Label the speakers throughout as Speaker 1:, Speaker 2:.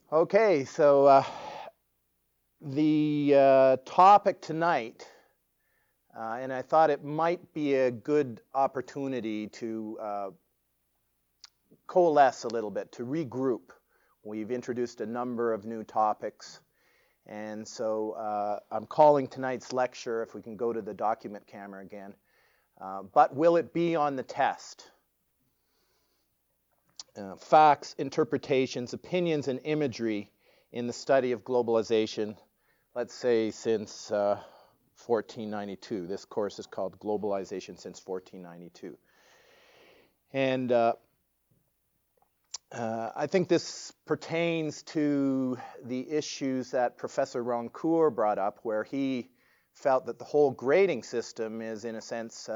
Speaker 1: Okay, so the topic tonight, and I thought it might be a good opportunity to coalesce a little bit, to regroup. We've introduced a number of new topics, and so I'm calling tonight's lecture, if we can go to the document camera again, but will it be on the test? Facts, interpretations, opinions, and imagery in the study of globalization, let's say since 1492. This course is called Globalization Since 1492. And I think this pertains to the issues that Professor Rancourt brought up, where he felt that the whole grading system is, in a sense,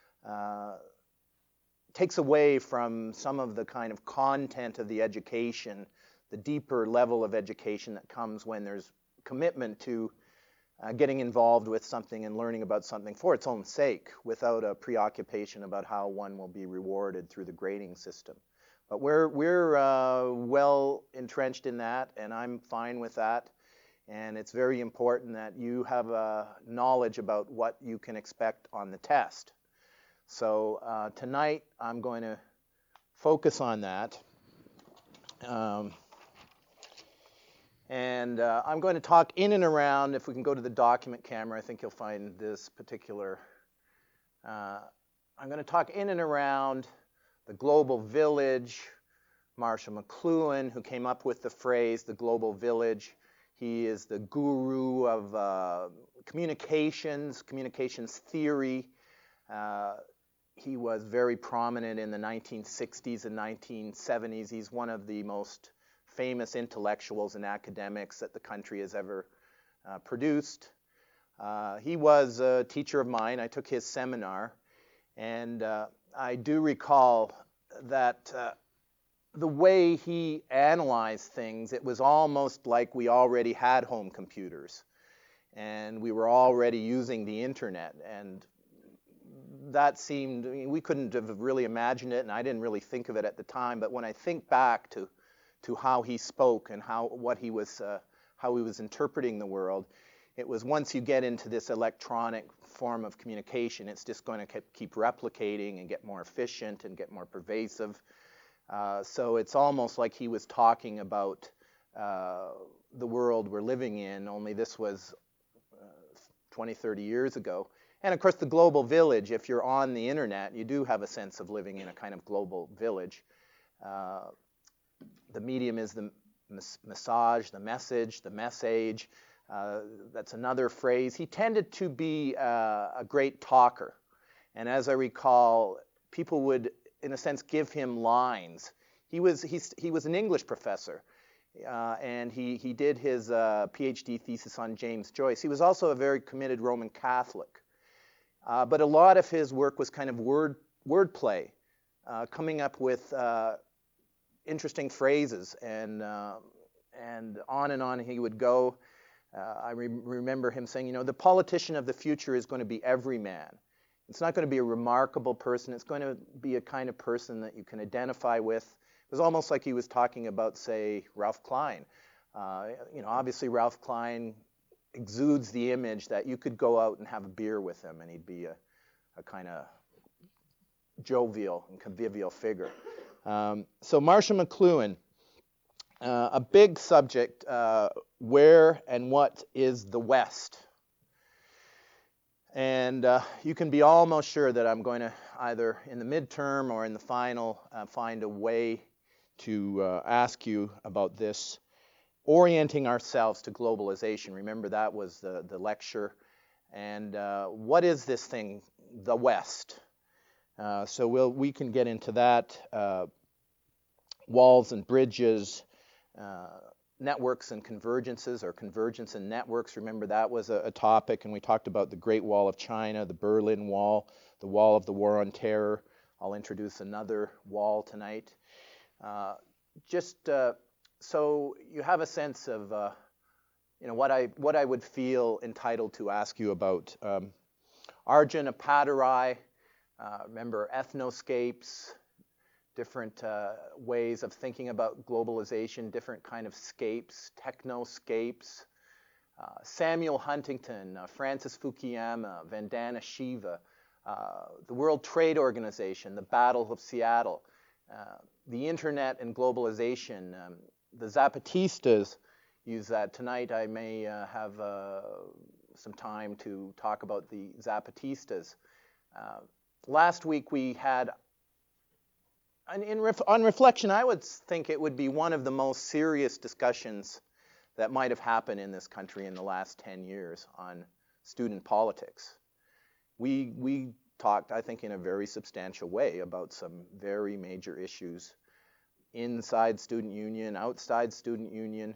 Speaker 1: takes away from some of the kind of content of the education, the deeper level of education that comes when there's commitment to getting involved with something and learning about something for its own sake, without a preoccupation about how one will be rewarded through the grading system. But we're well entrenched in that, and I'm fine with that. And it's very important that you have knowledge about what you can expect on the test. So tonight I'm going to focus on that. And I'm going to talk in and around, if we can go to the document camera, I think you'll find this particular. I'm going to talk in and around the global village, Marshall McLuhan, who came up with the phrase, the global village. He is the guru of communications theory. He was very prominent in the 1960s and 1970s. He's one of the most famous intellectuals and academics that the country has ever produced. He was a teacher of mine. I took his seminar, and I do recall that the way he analyzed things, it was almost like we already had home computers, and we were already using the internet, and that seemed, we couldn't have really imagined it, and I didn't really think of it at the time, but when I think back to how he spoke and how he was interpreting the world, it was, once you get into this electronic form of communication, it's just going to keep replicating and get more efficient and get more pervasive. So it's almost like he was talking about the world we're living in, only this was 20, 30 years ago. And of course, the global village, if you're on the internet, you do have a sense of living in a kind of global village. The medium is the message, the message. That's another phrase. He tended to be a great talker. And as I recall, people would, in a sense, give him lines. He was an English professor, and he did his PhD thesis on James Joyce. He was also a very committed Roman Catholic. But a lot of his work was kind of wordplay, coming up with interesting phrases, and on he would go. I remember him saying, the politician of the future is going to be every man. It's not going to be a remarkable person. It's going to be a kind of person that you can identify with. It was almost like he was talking about, say, Ralph Klein. Obviously Ralph Klein exudes the image that you could go out and have a beer with him, and he'd be a kind of jovial and convivial figure. So Marshall McLuhan, a big subject, where and what is the West? And you can be almost sure that I'm going to, either in the midterm or in the final, find a way to ask you about this. Orienting ourselves to globalization. Remember, that was the lecture. And what is this thing, the West? So we can get into that. Walls and bridges, networks and convergences, or convergence and networks. Remember, that was a topic, and we talked about the Great Wall of China, the Berlin Wall, the Wall of the War on Terror. I'll introduce another wall tonight. So you have a sense of what I would feel entitled to ask you about. Arjun Appadurai, remember Ethnoscapes, different ways of thinking about globalization, different kind of scapes, technoscapes. Samuel Huntington, Francis Fukuyama, Vandana Shiva, the World Trade Organization, the Battle of Seattle, the Internet and globalization. The Zapatistas use that. Tonight I may have some time to talk about the Zapatistas. Last week we had, on reflection, I would think it would be one of the most serious discussions that might have happened in this country in the last 10 years on student politics. We talked, I think, in a very substantial way about some very major issues inside student union, outside student union,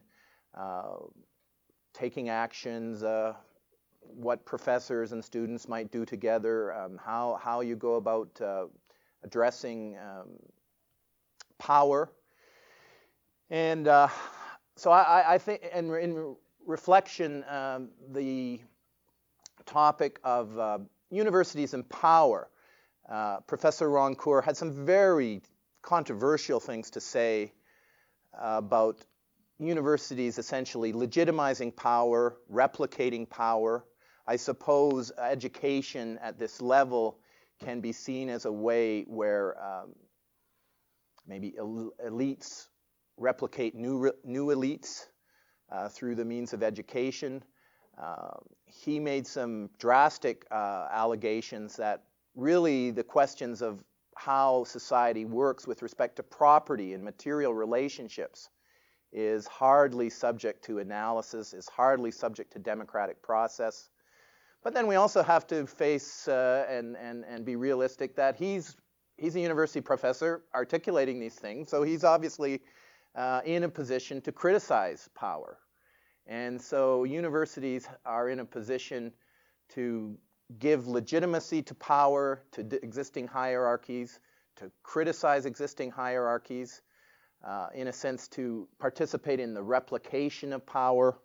Speaker 1: taking actions, what professors and students might do together, how you go about addressing power. And so I think, in reflection, the topic of universities and power, Professor Roncourt had some very controversial things to say about universities essentially legitimizing power, replicating power. I suppose education at this level can be seen as a way where maybe elites replicate new elites through the means of education. He made some drastic allegations that really the questions of how society works with respect to property and material relationships is hardly subject to analysis, is hardly subject to democratic process. But then we also have to face and be realistic that he's a university professor articulating these things, so he's obviously in a position to criticize power. And so universities are in a position to give legitimacy to power, to existing hierarchies, to criticize existing hierarchies, in a sense to participate in the replication of power.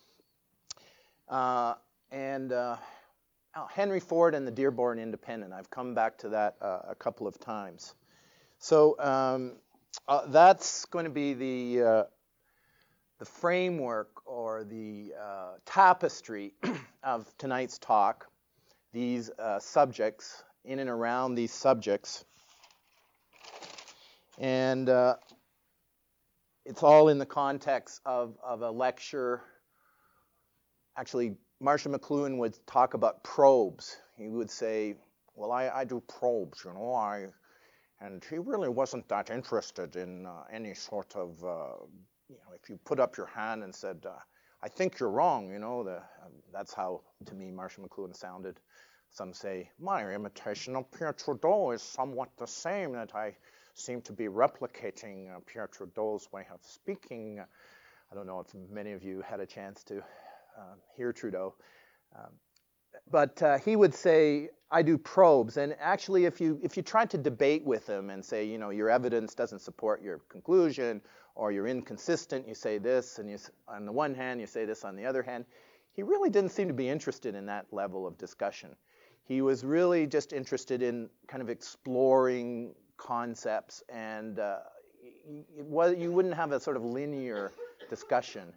Speaker 1: Henry Ford and the Dearborn Independent, I've come back to that a couple of times. So that's going to be the framework or the tapestry of tonight's talk, these subjects, in and around these subjects. And it's all in the context of a lecture. Actually, Marshall McLuhan would talk about probes. He would say, well, I do probes, you know, and he really wasn't that interested in any sort of, if you put up your hand and said, I think you're wrong, you know, that's how, to me, Marshall McLuhan sounded. Some say, my imitation of Pierre Trudeau is somewhat the same, that I seem to be replicating Pierre Trudeau's way of speaking. I don't know if many of you had a chance to hear Trudeau. But he would say, I do probes. And actually, if you tried to debate with him and say, you know, your evidence doesn't support your conclusion, or you're inconsistent, you say this, and on the one hand, you say this on the other hand, he really didn't seem to be interested in that level of discussion. He was really just interested in kind of exploring concepts, and you wouldn't have a sort of linear discussion.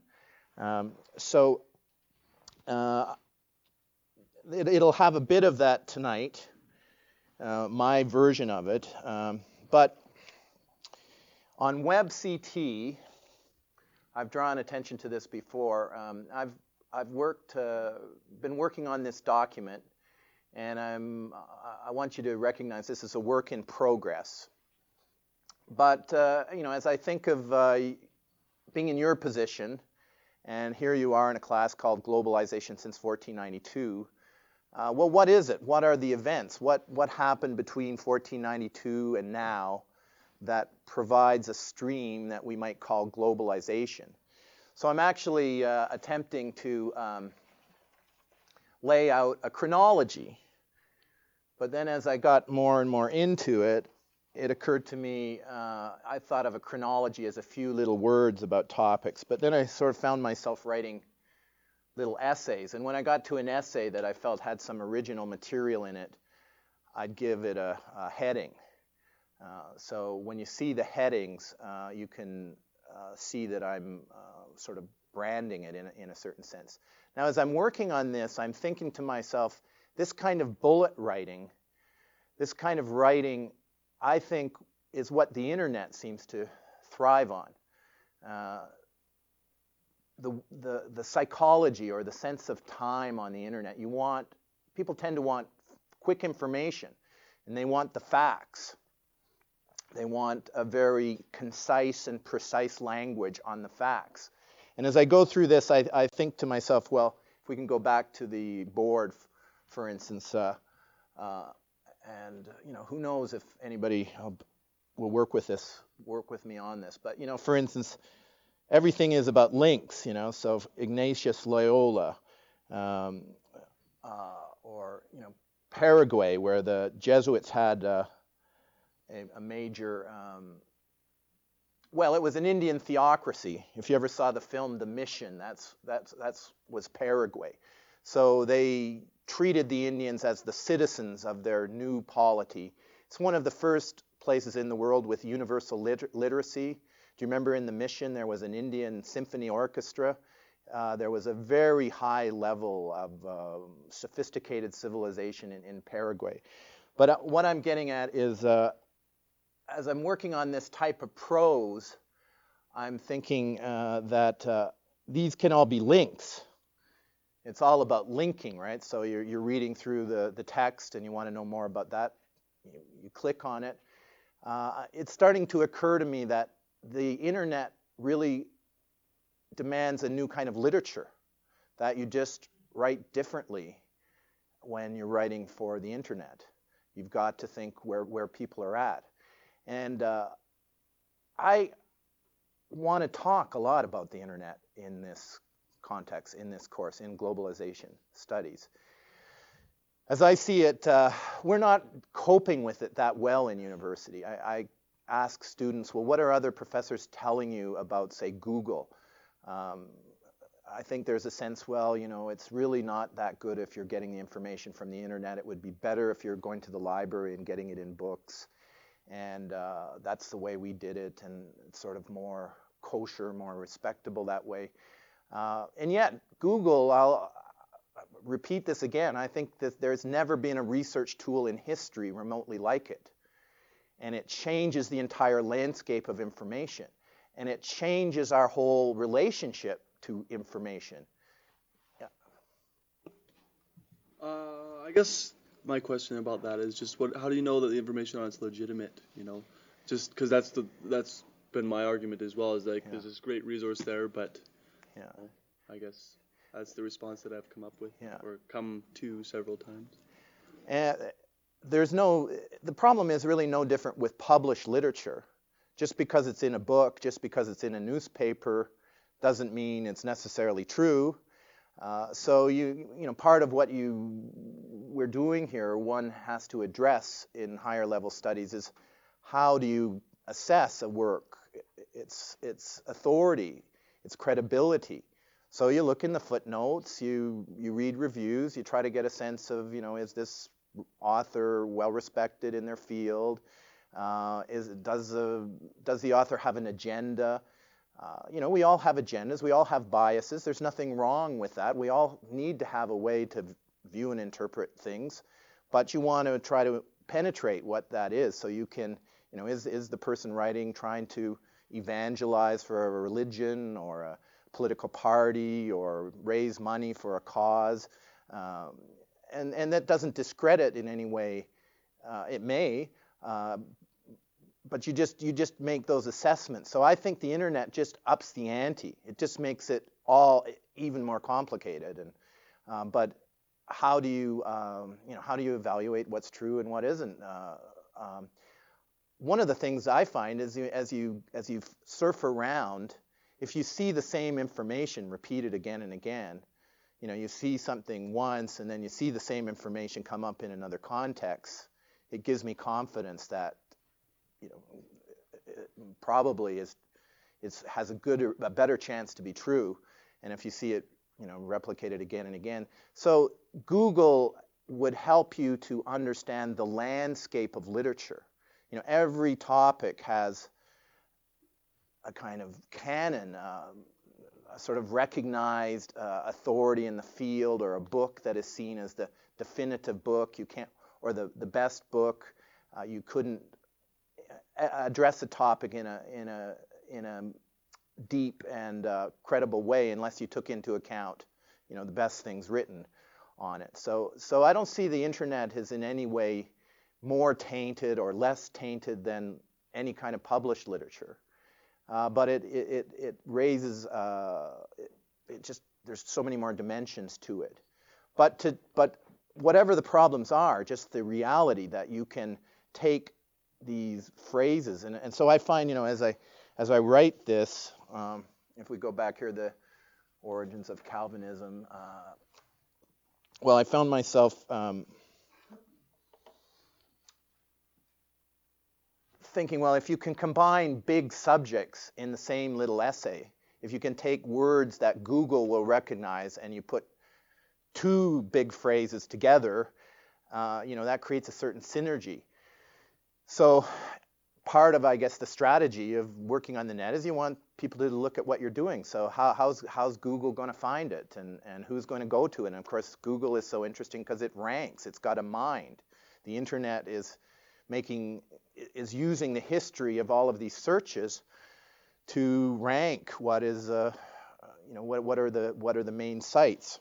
Speaker 1: It'll have a bit of that tonight, my version of it. But on WebCT, I've drawn attention to this before. I've been working on this document, and I want you to recognize this is a work in progress. But as I think of being in your position, and here you are in a class called Globalization Since 1492. Well, what is it? What are the events? What happened between 1492 and now that provides a stream that we might call globalization? So I'm actually attempting to lay out a chronology. But then as I got more and more into it, it occurred to me, I thought of a chronology as a few little words about topics, but then I sort of found myself writing little essays. And when I got to an essay that I felt had some original material in it, I'd give it a heading. So when you see the headings, you can see that I'm sort of branding it in a certain sense. Now, as I'm working on this, I'm thinking to myself, this kind of bullet writing, I think, is what the internet seems to thrive on. The psychology or the sense of time on the internet, people tend to want quick information, and they want the facts. They want a very concise and precise language on the facts. And as I go through this, I think to myself, well, if we can go back to the board, for instance, and who knows if anybody will work with me on this. But for instance, everything is about links. So Ignatius Loyola, or Paraguay, where the Jesuits had a major. Well, it was an Indian theocracy. If you ever saw the film The Mission, that was Paraguay. So they treated the Indians as the citizens of their new polity. It's one of the first places in the world with universal literacy. Do you remember in The Mission there was an Indian symphony orchestra? There was a very high level of sophisticated civilization in Paraguay. But what I'm getting at is, as I'm working on this type of prose, I'm thinking that these can all be links. It's all about linking, right? So you're reading through the text and you want to know more about that. You click on it. It's starting to occur to me that the internet really demands a new kind of literature, that you just write differently when you're writing for the internet. You've got to think where people are at. And I want to talk a lot about the internet in this context, in this course, in globalization studies. As I see it, we're not coping with it that well in university. I ask students, well, what are other professors telling you about, say, Google? I think there's a sense, well, it's really not that good if you're getting the information from the internet. It would be better if you're going to the library and getting it in books. And that's the way we did it, and it's sort of more kosher, more respectable that way. And yet, Google, I'll repeat this again, I think that there's never been a research tool in history remotely like it. And it changes the entire landscape of information. And it changes our whole relationship to information. Yeah.
Speaker 2: I guess my question about that is just how do you know that the information on it's legitimate? Just because that's been my argument as well. Is like there's this great resource there, but I guess that's the response that I've come up with or come to several times.
Speaker 1: The problem is really no different with published literature. Just because it's in a book, just because it's in a newspaper, doesn't mean it's necessarily true. So part of what we're doing here, one has to address in higher level studies, is how do you assess a work, its authority, its credibility. So you look in the footnotes, you read reviews, you try to get a sense of, is this author well respected in their field? Does the author have an agenda? We all have agendas. We all have biases. There's nothing wrong with that. We all need to have a way to view and interpret things, but you want to try to penetrate what that is, so you can, is the person writing trying to evangelize for a religion or a political party or raise money for a cause, and that doesn't discredit in any way. It may. But you just make those assessments. So I think the internet just ups the ante. It just makes it all even more complicated. And but how do you evaluate what's true and what isn't? One of the things I find is as you surf around, if you see the same information repeated again and again, you see something once and then you see the same information come up in another context, it gives me confidence that it probably has a better chance to be true. And if you see it, replicated again and again. So Google would help you to understand the landscape of literature. every topic has a kind of canon, a sort of recognized authority in the field, or a book that is seen as the definitive book. You can't, or the best book. You couldn't address a topic in a deep and credible way unless you took into account, the best things written on it. So I don't see the internet as in any way more tainted or less tainted than any kind of published literature. But it raises there's so many more dimensions to it. But whatever the problems are, just the reality that you can take these phrases, and so I find, as I write this, if we go back here, the origins of Calvinism, well, I found myself thinking, well, if you can combine big subjects in the same little essay, if you can take words that Google will recognize and you put two big phrases together, that creates a certain synergy. So part of, I guess, the strategy of working on the net is you want people to look at what you're doing. So how's Google going to find it, and who's going to go to it? And of course, Google is so interesting because it ranks. It's got a mind. The internet is using the history of all of these searches to rank what is what are the main sites.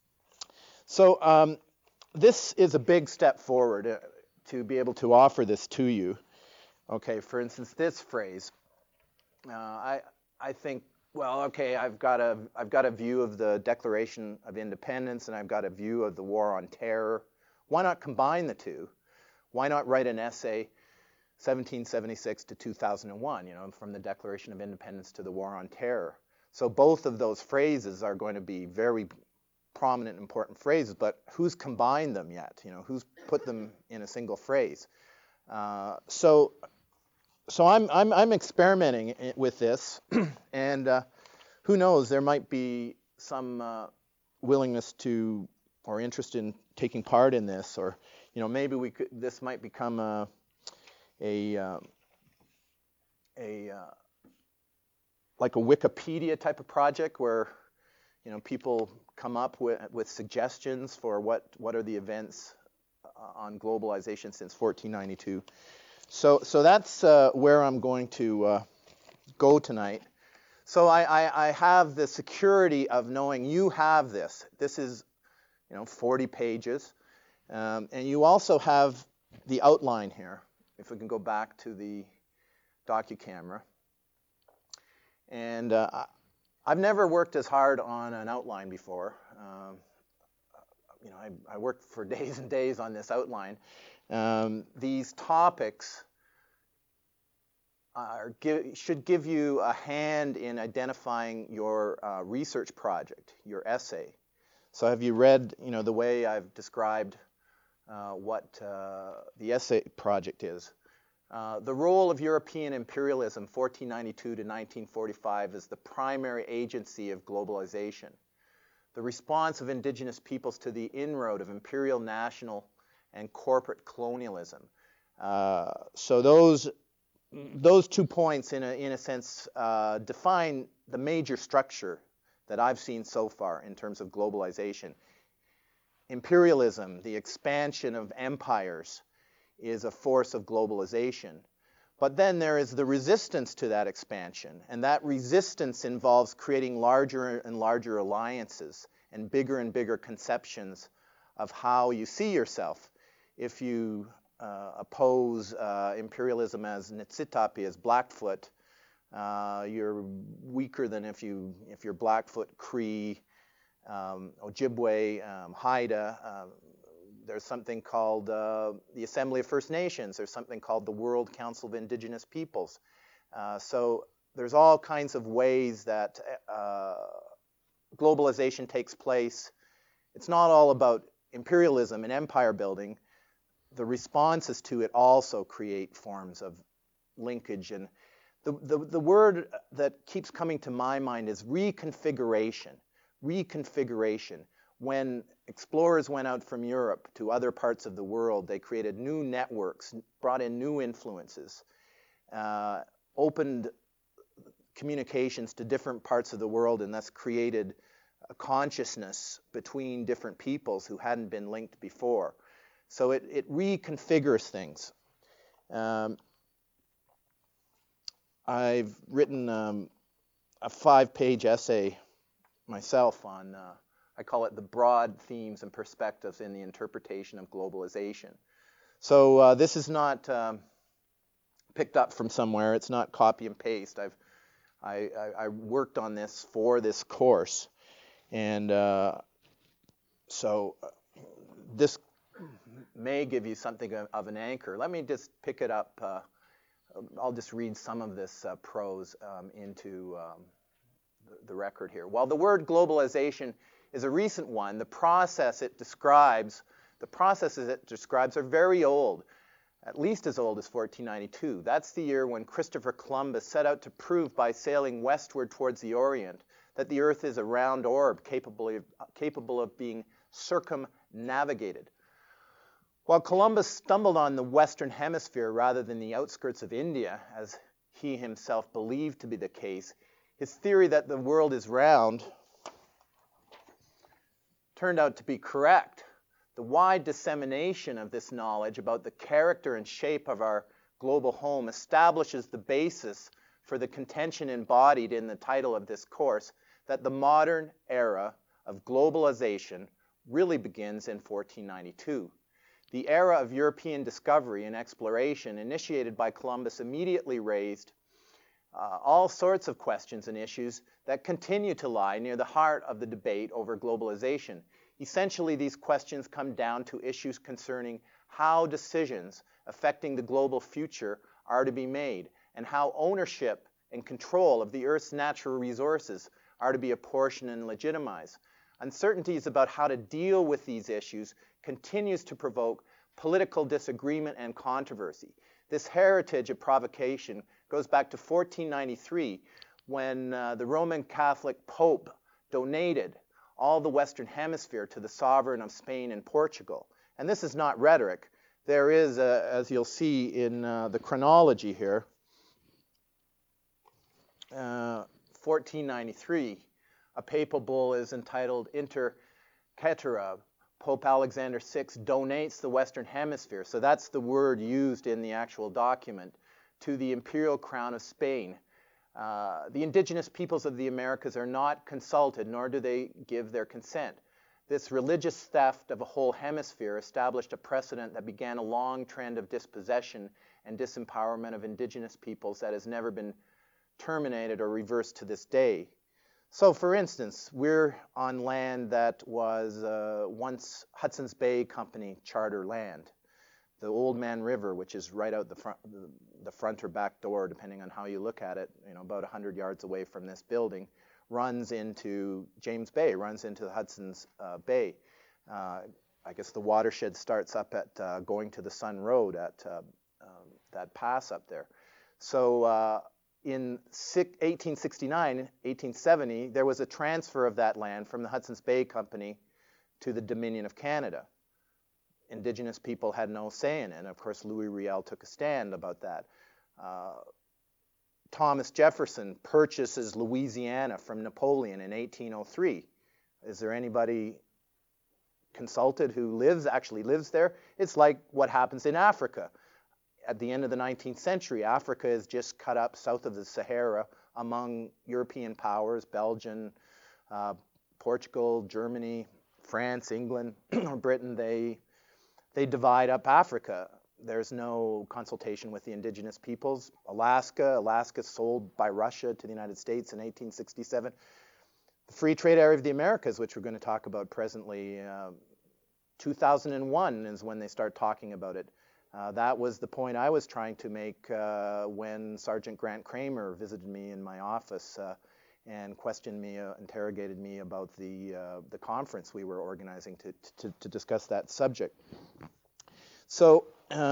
Speaker 1: So this is a big step forward to be able to offer this to you. Okay, for instance, this phrase. I think, well, okay, I've got a view of the Declaration of Independence, and I've got a view of the War on Terror. Why not combine the two? Why not write an essay, 1776 to 2001, from the Declaration of Independence to the War on Terror? So both of those phrases are going to be very prominent, important phrases, but who's combined them yet? Who's put them in a single phrase? So I'm experimenting with this, and who knows? There might be some willingness to or interest in taking part in this, or maybe this might become a like a Wikipedia type of project where people come up with suggestions for what are the events on globalization since 1492. So that's where I'm going to go tonight. So I have the security of knowing you have this. This is 40 pages, and you also have the outline here. If we can go back to the DocuCamera. And I've never worked as hard on an outline before. I worked for days and days on this outline. These topics should give you a hand in identifying your research project, your essay. So have you read, the way I've described what the essay project is? The role of European imperialism, 1492 to 1945, is the primary agency of globalization. The response of indigenous peoples to the inroad of imperial, national, and corporate colonialism. So those 2 points, in a sense, define the major structure that I've seen so far in terms of globalization. Imperialism, the expansion of empires, is a force of globalization. But then there is the resistance to that expansion, and that resistance involves creating larger and larger alliances and bigger conceptions of how you see yourself. If you oppose imperialism as Nitsitapi, as Blackfoot, you're weaker than if you're Blackfoot, Cree, Ojibwe, Haida. There's something called the Assembly of First Nations. There's something called the World Council of Indigenous Peoples. So there's all kinds of ways that globalization takes place. It's not all about imperialism and empire building. The responses to it also create forms of linkage. And the word that keeps coming to my mind is reconfiguration. Reconfiguration. when explorers went out from Europe to other parts of the world, they created new networks, brought in new influences, opened communications to different parts of the world, and thus created a consciousness between different peoples who hadn't been linked before. So it reconfigures things. I've written a 5-page essay myself on, I call it the broad themes and perspectives in the interpretation of globalization. So this is not picked up from somewhere. It's not copy and paste. I worked on this for this course, and so this may give you something of an anchor. Let me just pick it up. I'll just read some of this prose into the record here. While the word globalization is a recent one, the processes it describes are very old, at least as old as 1492. That's the year when Christopher Columbus set out to prove by sailing westward towards the Orient that the Earth is a round orb capable of being circumnavigated. While Columbus stumbled on the Western Hemisphere rather than the outskirts of India, as he himself believed to be the case, his theory that the world is round turned out to be correct. The wide dissemination of this knowledge about the character and shape of our global home establishes the basis for the contention embodied in the title of this course that the modern era of globalization really begins in 1492. The era of European discovery and exploration initiated by Columbus immediately raised all sorts of questions and issues that continue to lie near the heart of the debate over globalization. Essentially, these questions come down to issues concerning how decisions affecting the global future are to be made and how ownership and control of the Earth's natural resources are to be apportioned and legitimized. Uncertainties about how to deal with these issues continues to provoke political disagreement and controversy. This heritage of provocation goes back to 1493 when the Roman Catholic Pope donated all the Western Hemisphere to the sovereign of Spain and Portugal. And this is not rhetoric. There is, as you'll see in the chronology here, 1493, a papal bull is entitled Inter Caetera. Pope Alexander VI donates the Western Hemisphere, so that's the word used in the actual document, to the imperial crown of Spain. The indigenous peoples of the Americas are not consulted, nor do they give their consent. This religious theft of a whole hemisphere established a precedent that began a long trend of dispossession and disempowerment of indigenous peoples that has never been terminated or reversed to this day. So, for instance, we're on land that was once Hudson's Bay Company charter land. The Old Man River, which is right out the front or back door, depending on how you look at it, about 100 yards away from this building, runs into James Bay, runs into the Hudson's Bay. I guess the watershed starts up at going to the Sun Road at that pass up there. So in 1869, 1870, there was a transfer of that land from the Hudson's Bay Company to the Dominion of Canada. Indigenous people had no say in it, and of course Louis Riel took a stand about that. Thomas Jefferson purchases Louisiana from Napoleon in 1803. Is there anybody consulted who actually lives there? It's like what happens in Africa. At the end of the 19th century, Africa is just cut up south of the Sahara among European powers, Belgium, Portugal, Germany, France, England, or Britain. They divide up Africa. There's no consultation with the indigenous peoples. Alaska sold by Russia to the United States in 1867. The Free Trade Area of the Americas, which we're going to talk about presently, 2001 is when they start talking about it. That was the point I was trying to make when Sergeant Grant Kramer visited me in my office and questioned me, interrogated me about the conference we were organizing to discuss that subject. So,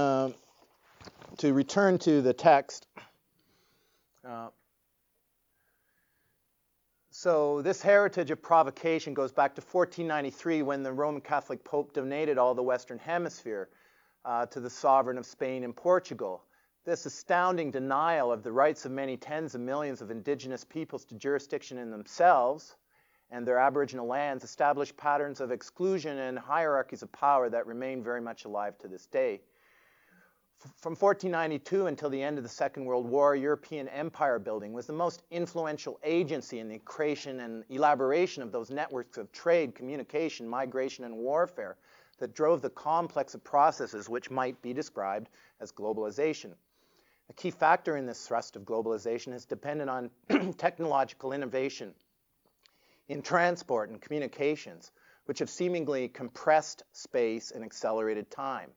Speaker 1: to return to the text, So this heritage of provocation goes back to 1493 when the Roman Catholic Pope donated all the Western Hemisphere to the sovereign of Spain and Portugal. This astounding denial of the rights of many tens of millions of indigenous peoples to jurisdiction in themselves and their Aboriginal lands established patterns of exclusion and hierarchies of power that remain very much alive to this day. From 1492 until the end of the Second World War, European empire building was the most influential agency in the creation and elaboration of those networks of trade, communication, migration, and warfare that drove the complex of processes which might be described as globalization. A key factor in this thrust of globalization is dependent on technological innovation in transport and communications, which have seemingly compressed space and accelerated time.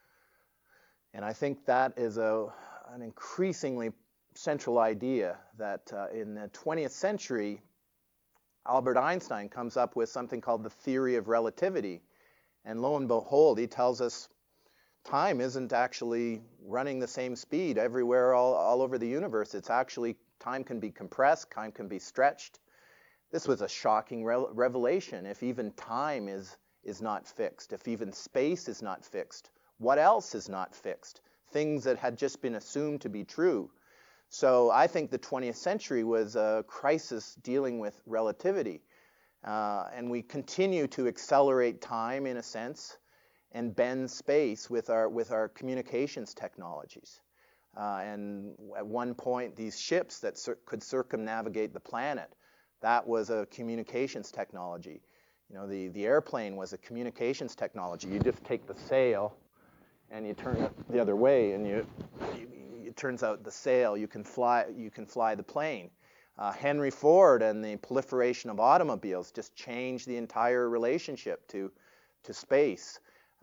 Speaker 1: And I think that is an increasingly central idea that in the 20th century, Albert Einstein comes up with something called the theory of relativity. And lo and behold, he tells us time isn't actually running the same speed everywhere all over the universe. It's actually, time can be compressed, time can be stretched. This was a shocking revelation. If even time is not fixed, if even space is not fixed, what else is not fixed? Things that had just been assumed to be true. So I think the 20th century was a crisis dealing with relativity. And we continue to accelerate time, in a sense, and bend space with our communications technologies. And at one point, these ships that could circumnavigate the planet, that was a communications technology. You know, the airplane was a communications technology. You just take the sail and you turn it the other way, and it turns out the sail, you can fly the plane. Henry Ford and the proliferation of automobiles just changed the entire relationship to space.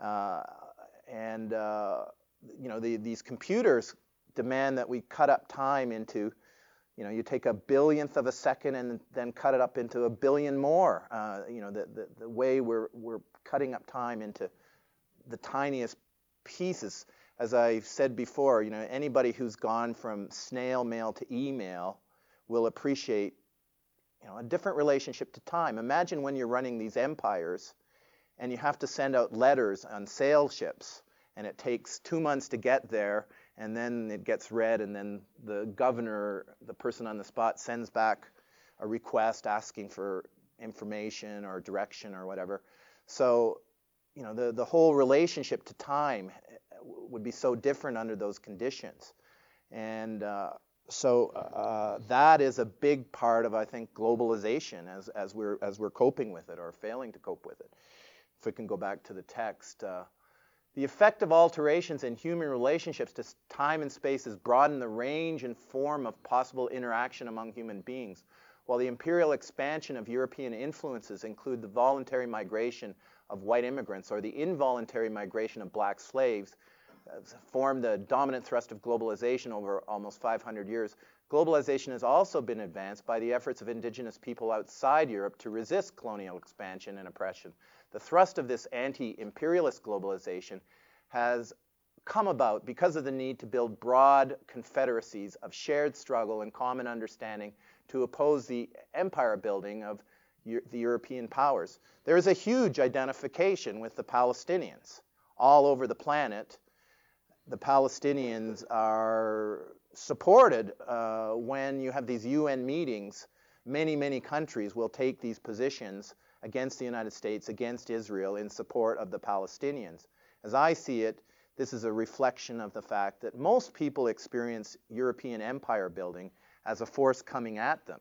Speaker 1: These computers demand that we cut up time into, you take a billionth of a second and then cut it up into a billion more. The way we're cutting up time into the tiniest pieces. As I said before, anybody who's gone from snail mail to email will appreciate, a different relationship to time. Imagine when you're running these empires and you have to send out letters on sail ships, and it takes 2 months to get there, and then it gets read, and then the governor, the person on the spot, sends back a request asking for information or direction or whatever. So, the whole relationship to time would be so different under those conditions. And so that is a big part of, I think, globalization as we're coping with it or failing to cope with it. If we can go back to the text. The effect of alterations in human relationships to time and space has broadened the range and form of possible interaction among human beings. While the imperial expansion of European influences include the voluntary migration of white immigrants or the involuntary migration of black slaves, formed the dominant thrust of globalization over almost 500 years, globalization has also been advanced by the efforts of indigenous people outside Europe to resist colonial expansion and oppression. The thrust of this anti-imperialist globalization has come about because of the need to build broad confederacies of shared struggle and common understanding to oppose the empire building of the European powers. There is a huge identification with the Palestinians all over the planet. The Palestinians are supported when you have these UN meetings. Many countries will take these positions against the United States, against Israel, in support of the Palestinians. As I see it, this is a reflection of the fact that most people experience European empire building as a force coming at them,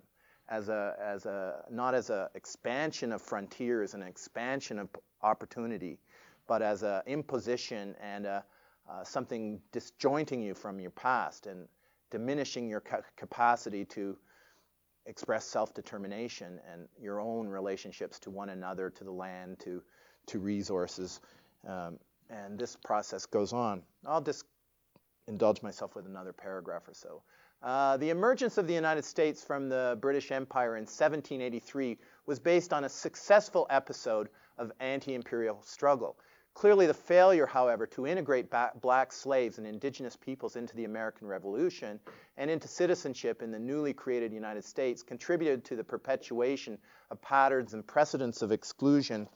Speaker 1: not as an expansion of frontiers and an expansion of opportunity, but as an imposition and something disjointing you from your past and diminishing your capacity to express self-determination and your own relationships to one another, to the land, to resources. And this process goes on. I'll just indulge myself with another paragraph or so. The emergence of the United States from the British Empire in 1783 was based on a successful episode of anti-imperial struggle. Clearly, the failure, however, to integrate black slaves and indigenous peoples into the American Revolution and into citizenship in the newly created United States contributed to the perpetuation of patterns and precedents of exclusion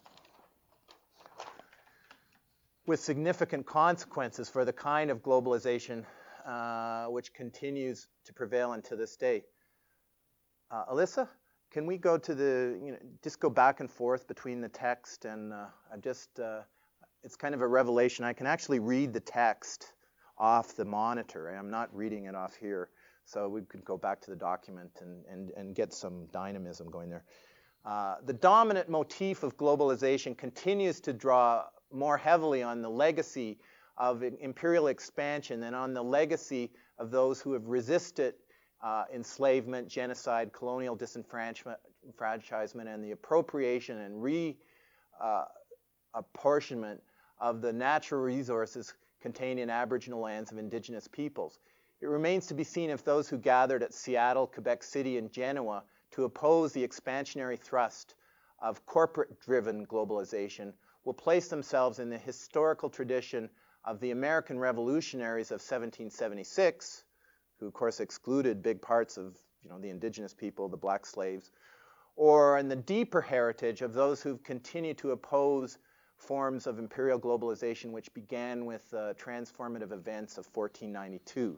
Speaker 1: with significant consequences for the kind of globalization which continues to prevail unto this day. Alyssa, can we go to just go back and forth between the text and it's kind of a revelation. I can actually read the text off the monitor. I'm not reading it off here. So we could go back to the document and get some dynamism going there. The dominant motif of globalization continues to draw more heavily on the legacy of imperial expansion than on the legacy of those who have resisted enslavement, genocide, colonial disenfranchisement, and the appropriation and reapportionment of the natural resources contained in Aboriginal lands of Indigenous peoples. It remains to be seen if those who gathered at Seattle, Quebec City, and Genoa to oppose the expansionary thrust of corporate-driven globalization will place themselves in the historical tradition of the American revolutionaries of 1776, who of course excluded big parts of the indigenous people, the black slaves, or in the deeper heritage of those who've continued to oppose forms of imperial globalization which began with transformative events of 1492.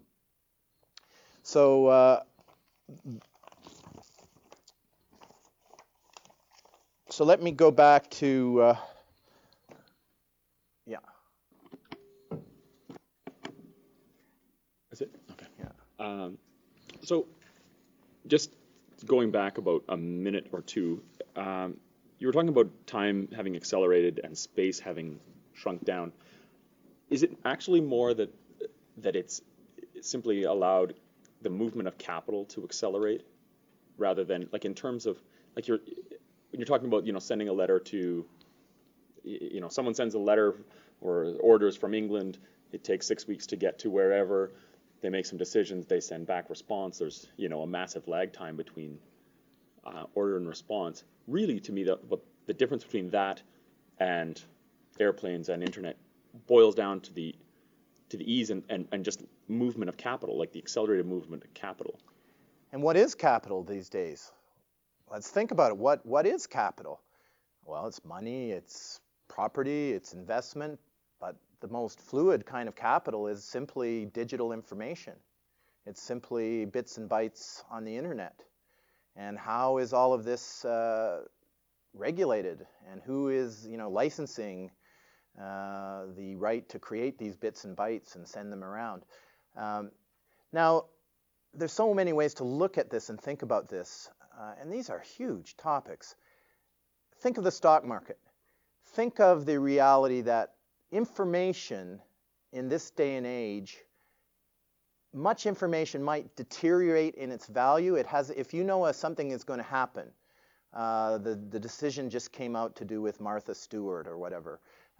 Speaker 1: So let me go back to, yeah.
Speaker 3: That's it? Okay.
Speaker 1: Yeah.
Speaker 3: So just going back about a minute or two, you were talking about time having accelerated and space having shrunk down. Is it actually more that it's simply allowed the movement of capital to accelerate, rather than like in terms of like when you're talking about sending a letter to someone sends a letter or orders from England, it takes 6 weeks to get to wherever, they make some decisions, they send back response. There's a massive lag time between order and response. Really, to me, the difference between that and airplanes and internet boils down to the ease and just movement of capital, like the accelerated movement of capital.
Speaker 1: And what is capital these days? Let's think about it. What is capital? Well, it's money, it's property, it's investment, but the most fluid kind of capital is simply digital information. It's simply bits and bytes on the internet. And how is all of this regulated? And who is licensing the right to create these bits and bytes and send them around? Now, there's so many ways to look at this and think about this, and these are huge topics. Think of the stock market. Think of the reality that information in this day and age, much information might deteriorate in its value. If you know something is going to happen, the decision just came out to do with Martha Stewart or whatever.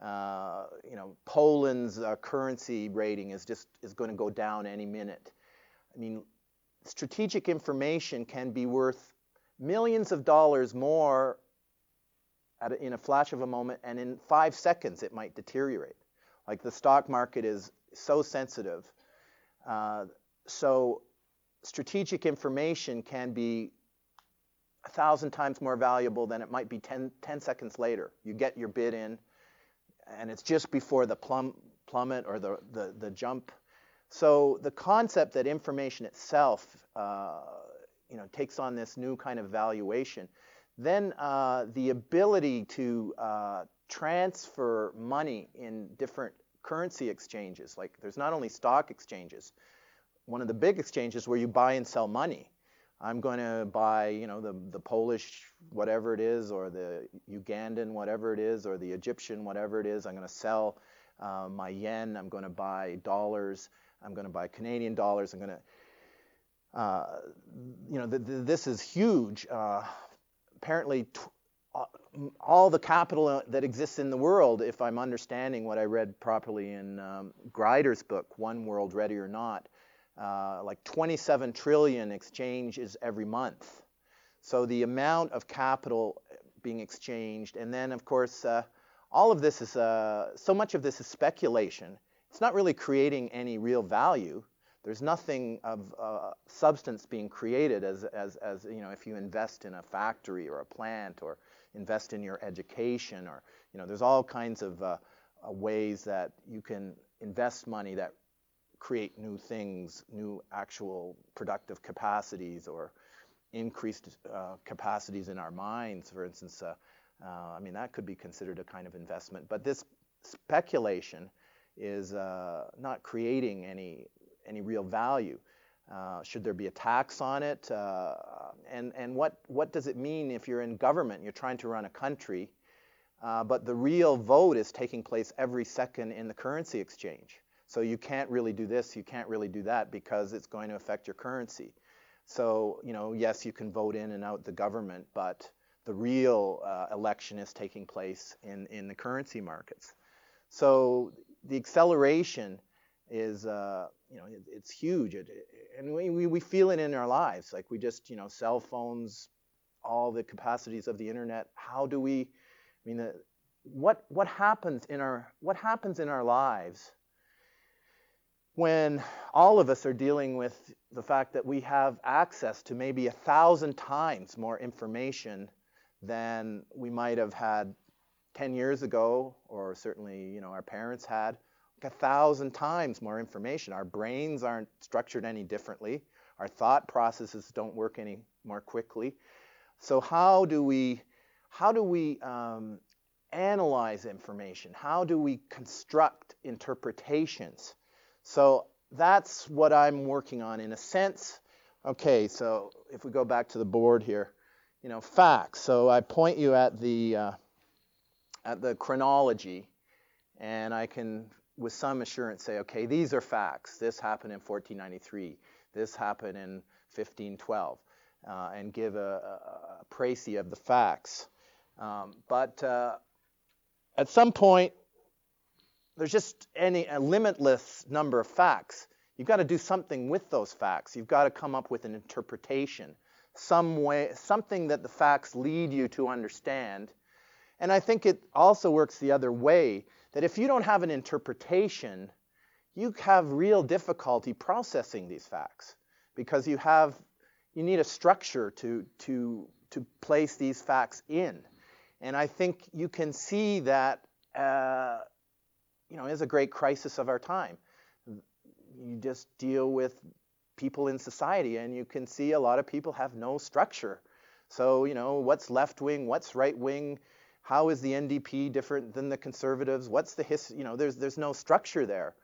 Speaker 1: Poland's currency rating is going to go down any minute. I mean, strategic information can be worth millions of dollars more in a flash of a moment, and in 5 seconds it might deteriorate. Like the stock market is so sensitive. So strategic information can be 1,000 times more valuable than it might be 10 seconds later. You get your bid in, and it's just before the plummet or the jump. So the concept that information itself takes on this new kind of valuation, then the ability to transfer money in different currency exchanges, like there's not only stock exchanges, one of the big exchanges where you buy and sell money. I'm going to buy, the Polish whatever it is, or the Ugandan whatever it is, or the Egyptian whatever it is. I'm going to sell my yen. I'm going to buy dollars. I'm going to buy Canadian dollars. I'm going to, this is huge. Apparently, all the capital that exists in the world, if I'm understanding what I read properly in Greider's book, One World, Ready or Not, like 27 trillion exchanges every month. So the amount of capital being exchanged, and then of course all of this is, so much of this is speculation. It's not really creating any real value. There's nothing of substance being created as if you invest in a factory or a plant or invest in your education, or there's all kinds of ways that you can invest money that create new things, new actual productive capacities, or increased capacities in our minds, for instance. That could be considered a kind of investment. But this speculation is not creating any real value. Should there be a tax on it? And what does it mean if you're in government, you're trying to run a country, but the real vote is taking place every second in the currency exchange? So you can't really do this, you can't really do that, because it's going to affect your currency. So, yes, you can vote in and out the government, but the real election is taking place in the currency markets. So the acceleration is, it's huge. And we feel it in our lives. Like we just, cell phones, all the capacities of the internet. How do we, what happens in our lives when all of us are dealing with the fact that we have access to maybe 1,000 times more information than we might have had 10 years ago, or certainly, our parents had? 1,000 times more information. Our brains aren't structured any differently. Our thought processes don't work any more quickly. So how do we analyze information? How do we construct interpretations? So that's what I'm working on, in a sense. Okay, so if we go back to the board here, facts. So I point you at the chronology, and I can, with some assurance, say, okay, these are facts. This happened in 1493. This happened in 1512, and give a précis of the facts. But at some point, there's just a limitless number of facts. You've got to do something with those facts. You've got to come up with an interpretation, some way, something that the facts lead you to understand. And I think it also works the other way, that if you don't have an interpretation, you have real difficulty processing these facts, because you need a structure to place these facts in. And I think you can see that is a great crisis of our time. You just deal with people in society, and you can see a lot of people have no structure. So, what's left wing, what's right wing, how is the NDP different than the Conservatives, what's the history, there's no structure there.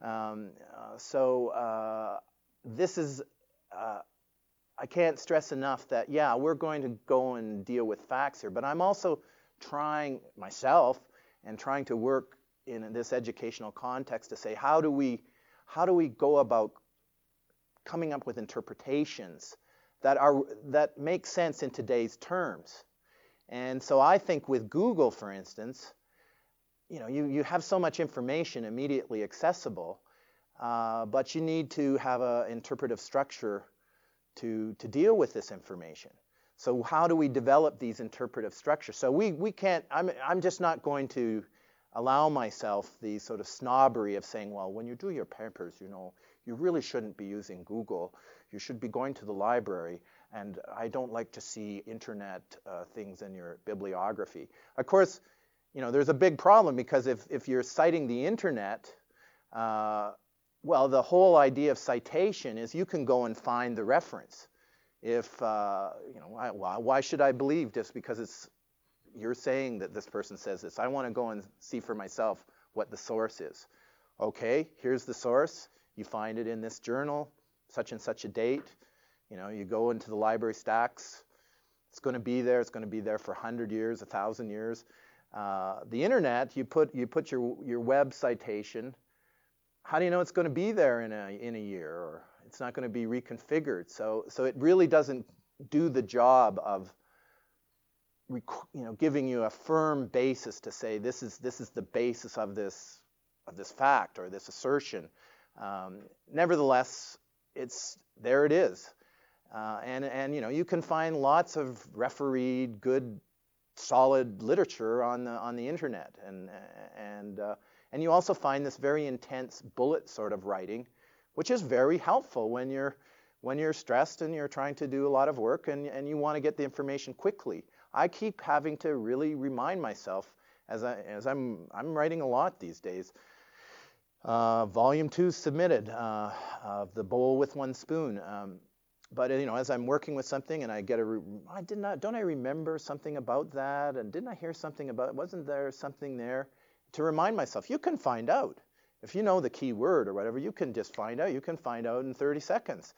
Speaker 1: This is, I can't stress enough that, we're going to go and deal with facts here, but I'm also trying myself and trying to work in this educational context to say, how do we go about coming up with interpretations that make sense in today's terms? And so I think with Google, for instance, you have so much information immediately accessible, but you need to have an interpretive structure to deal with this information. So how do we develop these interpretive structures? So we can't, I'm just not going to allow myself the sort of snobbery of saying, well, when you do your papers, you really shouldn't be using Google. You should be going to the library, and I don't like to see internet things in your bibliography. Of course, there's a big problem, because if you're citing the internet, the whole idea of citation is you can go and find the reference. If, why should I believe just because you're saying that this person says this? I want to go and see for myself what the source is. Okay, here's the source. You find it in this journal, such and such a date. You go into the library stacks. It's going to be there. It's going to be there for 100 years, 1,000 years. The internet, you put your web citation. How do you know it's going to be there in a year, or it's not going to be reconfigured? So it really doesn't do the job of giving you a firm basis to say this is the basis of this fact or this assertion. Nevertheless, there it is, and you can find lots of refereed good solid literature on the internet, and you also find this very intense bullet sort of writing, which is very helpful when you're stressed and you're trying to do a lot of work and you want to get the information quickly. I keep having to really remind myself as I'm writing a lot these days. Volume 2 submitted of The Bowl with One Spoon. But as I'm working with something and I get don't I remember something about that? And didn't I hear something about? Wasn't there something there? To remind myself, you can find out if you know the key word or whatever. You can just find out. You can find out in 30 seconds.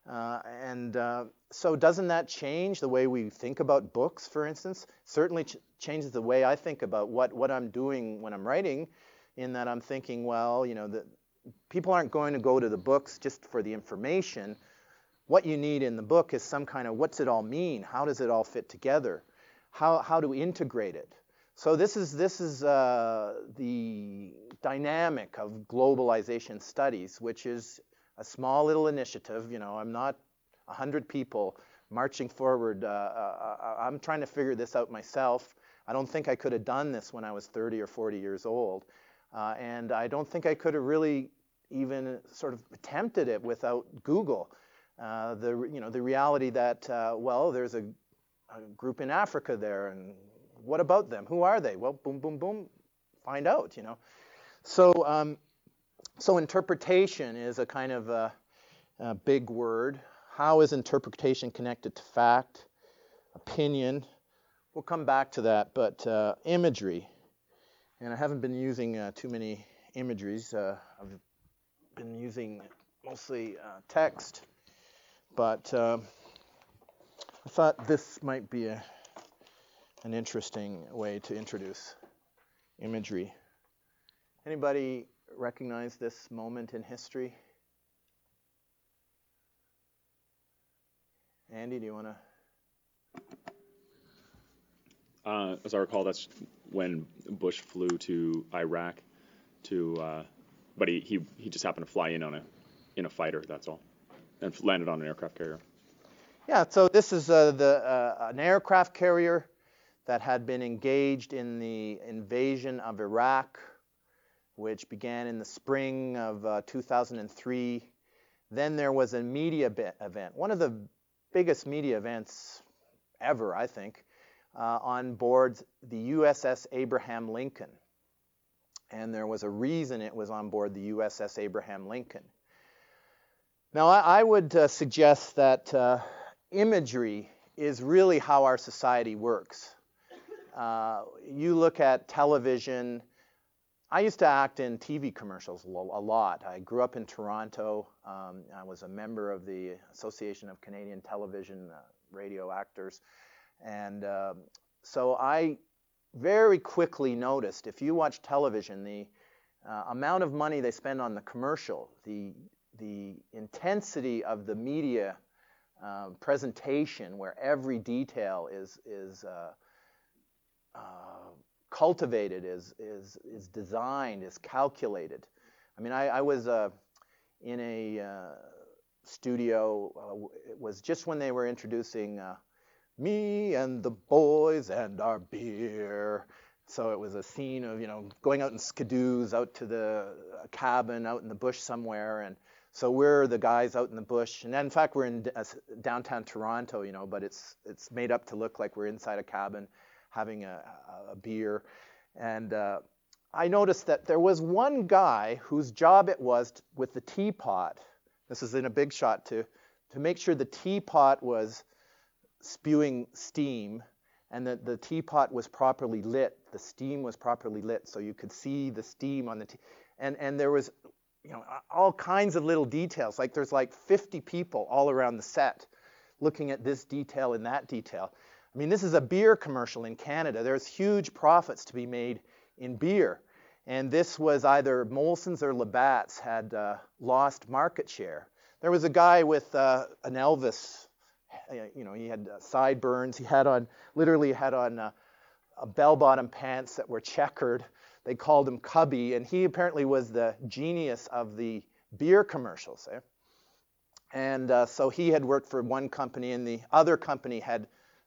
Speaker 1: So doesn't that change the way we think about books, for instance? Certainly changes the way I think about what I'm doing when I'm writing. In that I'm thinking, well, the people aren't going to go to the books just for the information. What you need in the book is some kind of, what's it all mean? How does it all fit together? How to integrate it? So this is the dynamic of globalization studies, which is a small little initiative. I'm not 100 people marching forward. I'm trying to figure this out myself. I don't think I could have done this when I was 30 or 40 years old. And I don't think I could have really even sort of attempted it without Google. The reality that, there's a group in Africa there, and what about them? Who are they? Well, boom, boom, boom, find out, So interpretation is a kind of a big word. How is interpretation connected to fact, opinion? We'll come back to that, but imagery. And I haven't been using too many imageries. I've been using mostly text. But I thought this might be an interesting way to introduce imagery. Anybody recognize this moment in history? Andy, do you want to?
Speaker 3: As I recall, that's when Bush flew to Iraq but he just happened to fly in a fighter. That's all, and landed on an aircraft carrier.
Speaker 1: Yeah. So this is an aircraft carrier that had been engaged in the invasion of Iraq, which began in the spring of 2003. Then there was a media event, one of the biggest media events ever, I think. On board the USS Abraham Lincoln. And there was a reason it was on board the USS Abraham Lincoln. Now, I would suggest that imagery is really how our society works. You look at television. I used to act in TV commercials a lot. I grew up in Toronto. I was a member of the Association of Canadian Television Radio Actors. And so I very quickly noticed, if you watch television, the amount of money they spend on the commercial, the intensity of the media presentation, where every detail is cultivated, is designed, is calculated. I mean, I was in a studio. It was just when they were introducing Me and the Boys and Our Beer. So it was a scene of, going out in skidoos out to the cabin out in the bush somewhere. And so we're the guys out in the bush. And in fact, we're in downtown Toronto, but it's made up to look like we're inside a cabin having a beer. And I noticed that there was one guy whose job it was with the teapot. This is in a big shot to make sure the teapot was spewing steam and that the teapot was properly lit, the steam was properly lit, so you could see the steam on the and there was all kinds of little details, like there's like 50 people all around the set looking at this detail and that detail. I mean, this is a beer commercial in Canada. There's huge profits to be made in beer, and this was either Molson's or Labatt's had lost market share. There was a guy with an Elvis. He had sideburns. He had on bell-bottom pants that were checkered. They called him Cubby, and he apparently was the genius of the beer commercials. And so he had worked for one company, and the other company had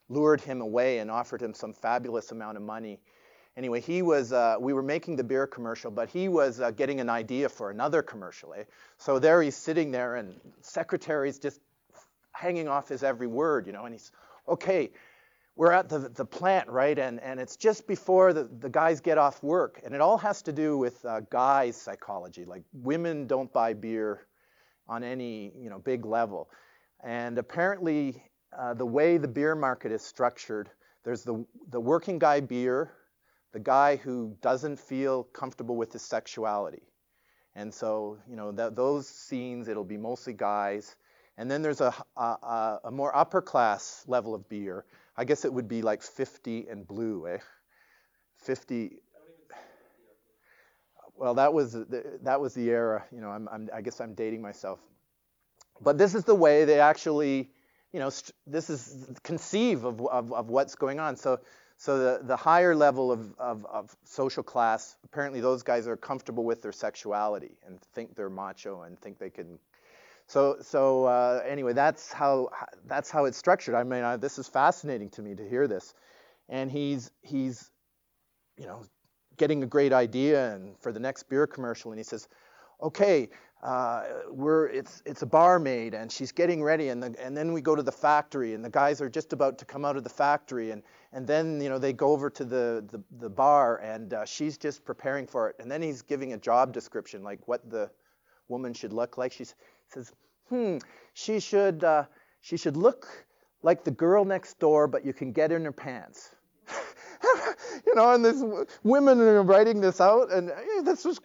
Speaker 1: lured him away and offered him some fabulous amount of money. Anyway, we were making the beer commercial, but he was getting an idea for another commercial. So there he's sitting there, and secretary's just hanging off his every word, and he's, okay, we're at the plant, right? And it's just before the guys get off work. And it all has to do with guys' psychology. Like, women don't buy beer on any, big level. And apparently, the way the beer market is structured, there's the working guy beer, the guy who doesn't feel comfortable with his sexuality. And so, those scenes, it'll be mostly guys. And then there's a more upper class level of beer. I guess it would be like 50 and blue, 50. Well, that was the era. I guess I'm dating myself. But this is the way they actually, this is conceive of what's going on. So the higher level of social class, apparently those guys are comfortable with their sexuality and think they're macho and think they can. So anyway, that's how it's structured. I mean, this is fascinating to me to hear this, and he's getting a great idea and for the next beer commercial, and he says, okay, it's a barmaid and she's getting ready, and then we go to the factory and the guys are just about to come out of the factory, and then they go over to the bar and she's just preparing for it, and then he's giving a job description like what the woman should look like. She says, she should look like the girl next door, but you can get in her pants. And these women are writing this out, and this is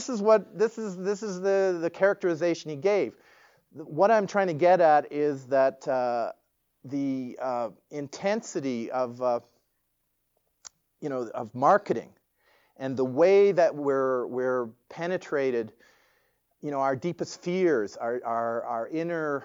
Speaker 1: the characterization he gave. What I'm trying to get at is that the intensity of marketing and the way that we're penetrated, our deepest fears, our inner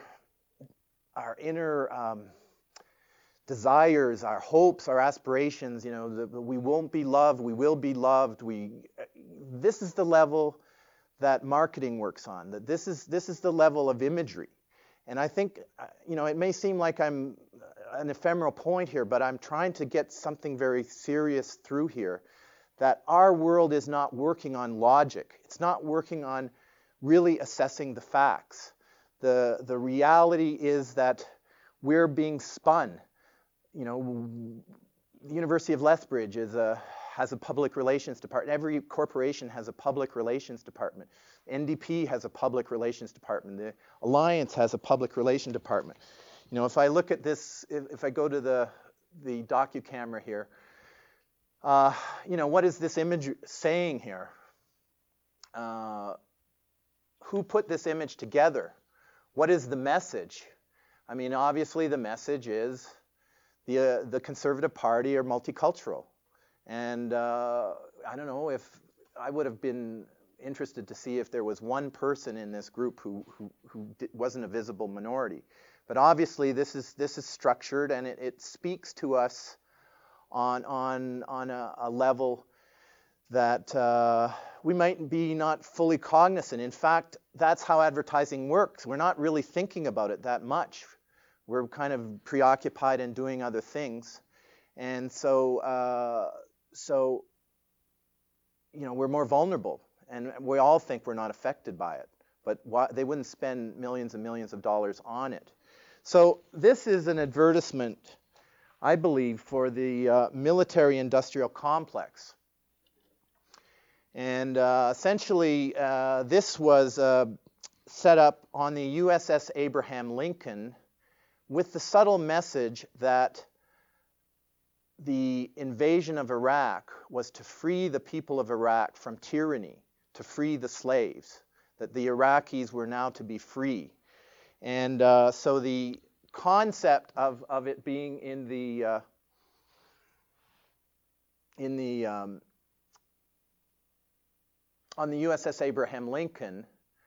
Speaker 1: desires, our hopes, our aspirations, we won't be loved, we will be loved. This is the level that marketing works on. That this is the level of imagery. And I think, it may seem like I'm an ephemeral point here, but I'm trying to get something very serious through here, that our world is not working on logic. It's not working on really assessing the facts. The reality is that we're being spun. The University of Lethbridge has a public relations department. Every corporation has a public relations department. NDP has a public relations department. The Alliance has a public relations department. If I look at this, if I go to the docu-camera here, what is this image saying here? Who put this image together? What is the message? I mean, obviously the message is the Conservative Party are multicultural. And I don't know if I would have been interested to see if there was one person in this group who wasn't a visible minority. But obviously this is structured, and it speaks to us on a level that we might be not fully cognizant. In fact, that's how advertising works. We're not really thinking about it that much. We're kind of preoccupied in doing other things. And so we're more vulnerable. And we all think we're not affected by it. But they wouldn't spend millions and millions of dollars on it. So this is an advertisement, I believe, for the military-industrial complex. And essentially, this was set up on the USS Abraham Lincoln with the subtle message that the invasion of Iraq was to free the people of Iraq from tyranny, to free the slaves, that the Iraqis were now to be free. And so the concept of it being on the USS Abraham Lincoln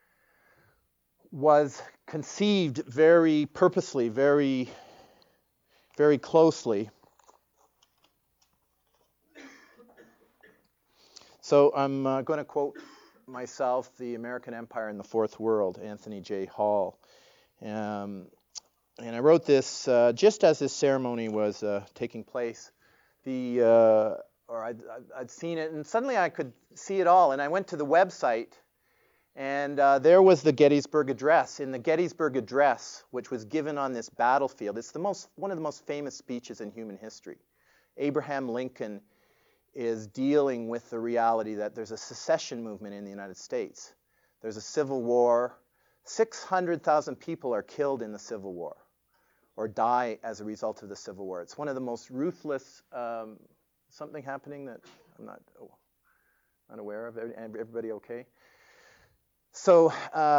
Speaker 1: was conceived very purposely, very, very closely. So I'm going to quote myself, The American Empire in the Fourth World, Anthony J. Hall. And I wrote this just as this ceremony was taking place. I'd seen it, and suddenly I could see it all. And I went to the website, and there was the Gettysburg Address. In the Gettysburg Address, which was given on this battlefield, it's one of the most famous speeches in human history. Abraham Lincoln is dealing with the reality that there's a secession movement in the United States. There's a civil war. 600,000 people are killed in the Civil War or die as a result of the Civil War. It's one of the most ruthless, something happening that I'm not aware of. Everybody okay? So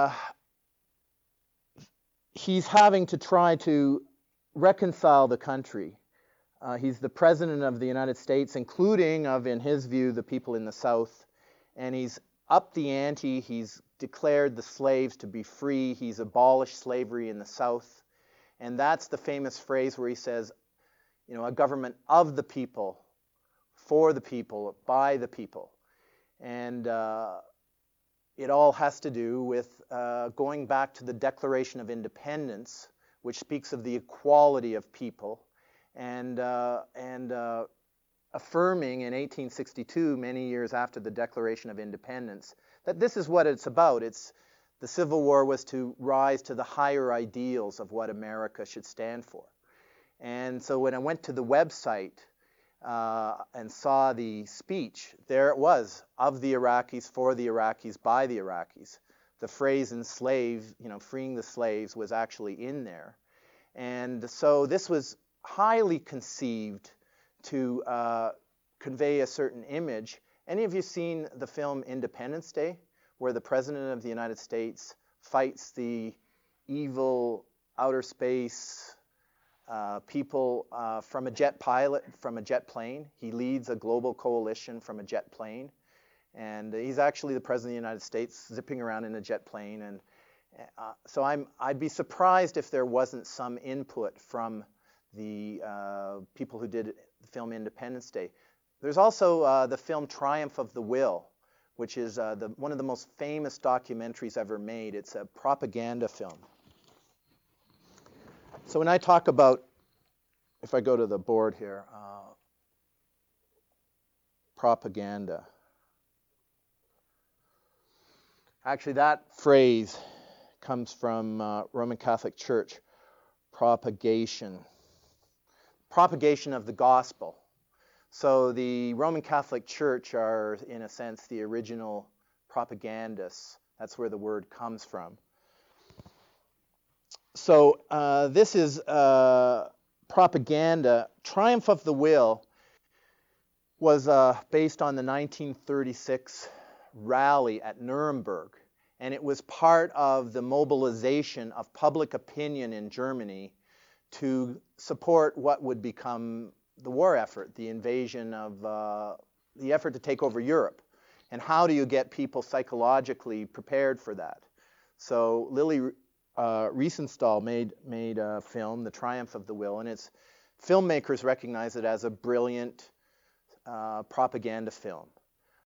Speaker 1: he's having to try to reconcile the country. He's the president of the United States, including in his view, the people in the South. And he's upped the ante. He's declared the slaves to be free. He's abolished slavery in the South. And that's the famous phrase where he says, a government of the people, for the people, by the people. And it all has to do with going back to the Declaration of Independence, which speaks of the equality of people, and affirming in 1862, many years after the Declaration of Independence, that this is what it's about. The Civil War was to rise to the higher ideals of what America should stand for. And so when I went to the website and saw the speech, there it was, of the Iraqis, for the Iraqis, by the Iraqis. The phrase enslave, freeing the slaves, was actually in there. And so this was highly conceived to convey a certain image. Any of you seen the film Independence Day, where the President of the United States fights the evil outer space people from a jet plane? He leads a global coalition from a jet plane. And he's actually the President of the United States zipping around in a jet plane. And so I'd be surprised if there wasn't some input from the people who did the film Independence Day. There's also the film Triumph of the Will, which is one of the most famous documentaries ever made. It's a propaganda film. So when I talk about, if I go to the board here, propaganda. Actually, that phrase comes from Roman Catholic Church, propagation of the gospel. So the Roman Catholic Church are, in a sense, the original propagandists. That's where the word comes from. So this is propaganda. Triumph of the Will was based on the 1936 rally at Nuremberg, and it was part of the mobilization of public opinion in Germany to support what would become the war effort, the invasion of the effort to take over Europe. And how do you get people psychologically prepared for that? So Lily Riefenstahl made a film, The Triumph of the Will, and filmmakers recognize it as a brilliant propaganda film.